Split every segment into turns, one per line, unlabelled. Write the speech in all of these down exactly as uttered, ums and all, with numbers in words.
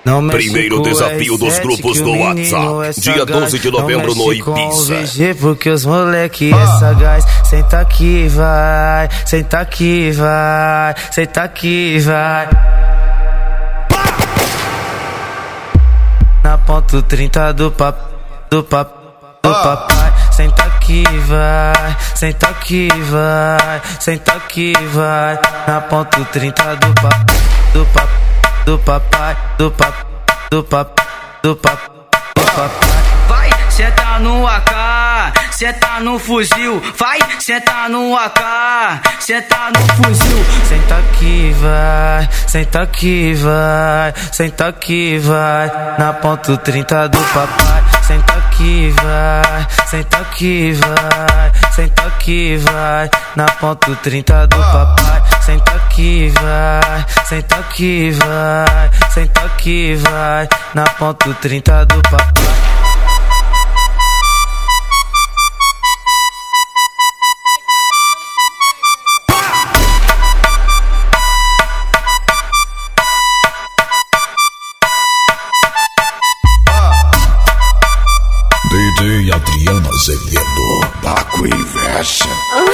Primeiro desafio dos grupos do WhatsApp, dia doze de novembro no Ibiza.
Porque os moleque é sagaz. Senta aqui, vai, senta aqui, vai, senta aqui, vai. Na ponto trinta do papo, do papo, do papai. Senta aqui, vai, senta aqui, vai, senta aqui, vai. Na ponto trinta do papo, do papo, do papai, do papo, do papo, do papo, do papai.
Vai, senta no A K, senta no fuzil. Vai, senta no A K, senta no fuzil.
Senta aqui, vai, senta aqui, vai, senta aqui, vai. Na ponto trinta do papai. Senta aqui, vai, senta aqui, vai, senta aqui, vai. Na ponto trinta do papai. Senta aqui, vai, senta aqui, vai, senta aqui, vai. Na ponto trinta do papai.
D J Adriana Azevedo, Baco Inveja.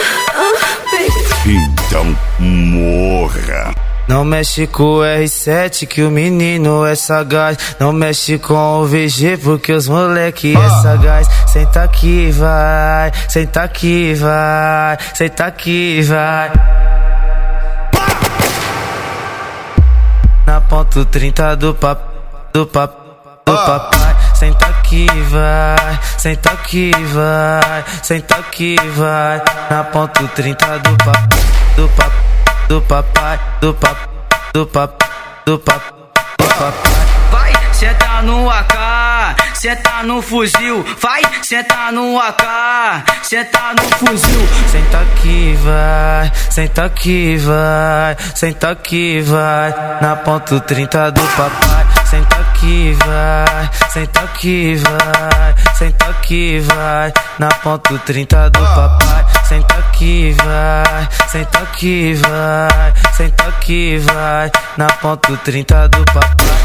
Então morra.
Não mexe com o R sete que o menino é sagaz. Não mexe com o V G porque os moleque é sagaz. Senta aqui, vai, senta aqui, vai, senta aqui, vai. Na ponto trinta do papo, do papo, do papai. Senta aqui, vai, senta aqui, vai, senta aqui, vai. Na ponto trinta do papo, do papo, do papai, do papo, do papo, do papo, do papai.
Vai, senta no A K, senta no fuzil. Vai, senta no A K, senta no fuzil.
Senta aqui, vai, senta aqui, vai, senta aqui, vai. Na ponto trinta do papai. Senta aqui, vai, senta aqui, vai, senta aqui, vai. Na ponto trinta do papai. Senta aqui, vai, senta aqui, vai, senta aqui, vai. Na ponto trinta do papai.